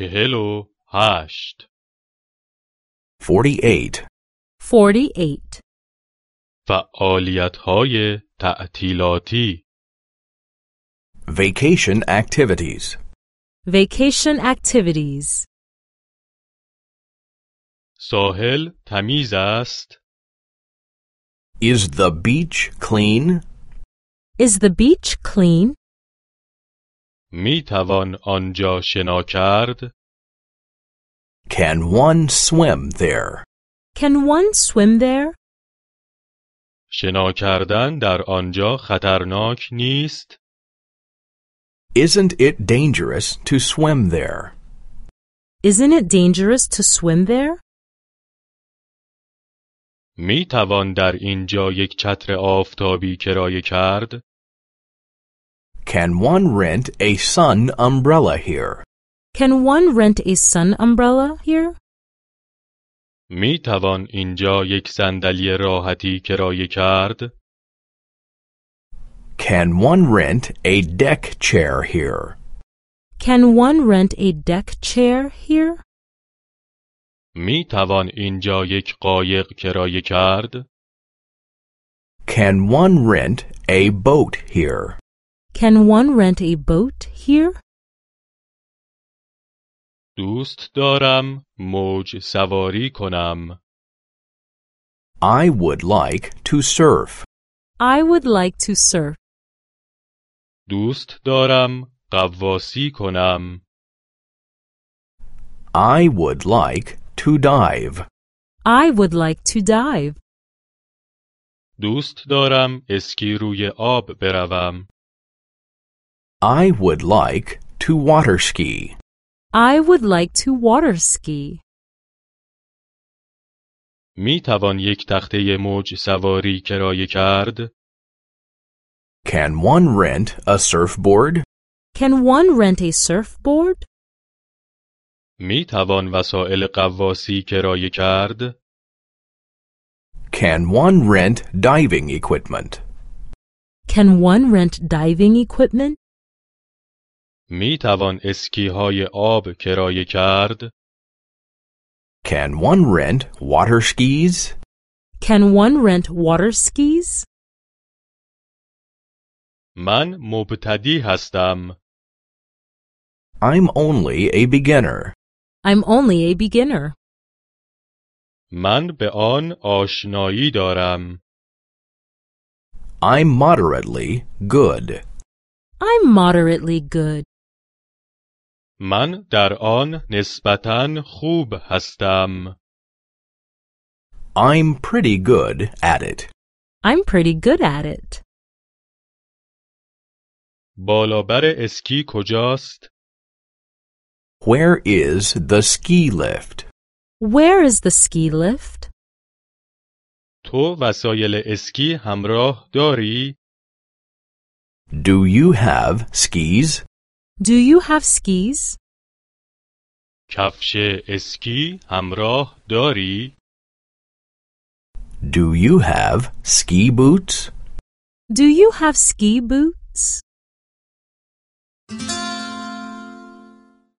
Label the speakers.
Speaker 1: 48
Speaker 2: 48.
Speaker 3: 48.
Speaker 1: فعالیت‌های تعطیلاتی
Speaker 2: Vacation activities.
Speaker 3: Vacation activities.
Speaker 1: ساحل تمیز است؟
Speaker 2: Is the beach clean?
Speaker 3: Is the beach clean?
Speaker 1: می توان آنجا شنا کرد؟
Speaker 2: Can one swim there?
Speaker 3: Can one swim there?
Speaker 1: شنا کردن در آنجا خطرناک نیست؟
Speaker 2: Isn't it dangerous to swim there?
Speaker 3: Isn't it dangerous to swim there?
Speaker 1: می توان در اینجا یک چتر آفتابی کرایه کرد؟
Speaker 2: Can one rent a sun umbrella here?
Speaker 3: Can one rent a sun umbrella here?
Speaker 1: می توان اینجا یک صندلی راحتی کرایه کرد؟
Speaker 2: Can one rent a deck chair here?
Speaker 3: Can one rent a deck chair here?
Speaker 1: می توان اینجا یک قایق کرایه کرد؟
Speaker 2: Can one rent a boat here?
Speaker 3: Can one rent a boat here?
Speaker 1: دوست دارم موج سواری کنم.
Speaker 2: I would like to surf.
Speaker 3: I would like to surf.
Speaker 1: دوست دارم غواصی کنم.
Speaker 2: I would like to dive.
Speaker 3: I would like to dive.
Speaker 1: دوست دارم اسکی روی آب بروم.
Speaker 2: I would like to water ski.
Speaker 3: I would like to water ski.
Speaker 1: می توان یک تخته موج سواری کرایه کرد؟
Speaker 2: Can one rent a surfboard?
Speaker 3: Can one rent a surfboard?
Speaker 1: می توان وسایل غواصی کرایه کرد؟
Speaker 2: Can one rent diving equipment?
Speaker 3: Can one rent diving equipment?
Speaker 1: می توان اسکی های آب کرایه کرد؟
Speaker 2: Can one rent water skis?
Speaker 3: Can one rent water skis?
Speaker 1: من مبتدی هستم.
Speaker 2: I'm only a beginner.
Speaker 3: I'm only a beginner.
Speaker 1: من به آن آشنایی دارم.
Speaker 2: I'm moderately good.
Speaker 3: I'm moderately good.
Speaker 1: من در آن نسبتاً خوب هستم.
Speaker 2: I'm pretty good at it.
Speaker 3: I'm pretty good at it.
Speaker 1: بالابر اسکی کجاست؟
Speaker 2: Where is the ski lift?
Speaker 3: Where is the ski lift?
Speaker 1: تو وسایل اسکی همراه داری؟
Speaker 2: Do you have skis?
Speaker 3: Do you have skis?
Speaker 1: کفش اسکی همراه داری؟
Speaker 2: Do you have ski boots?
Speaker 3: Do you have ski boots?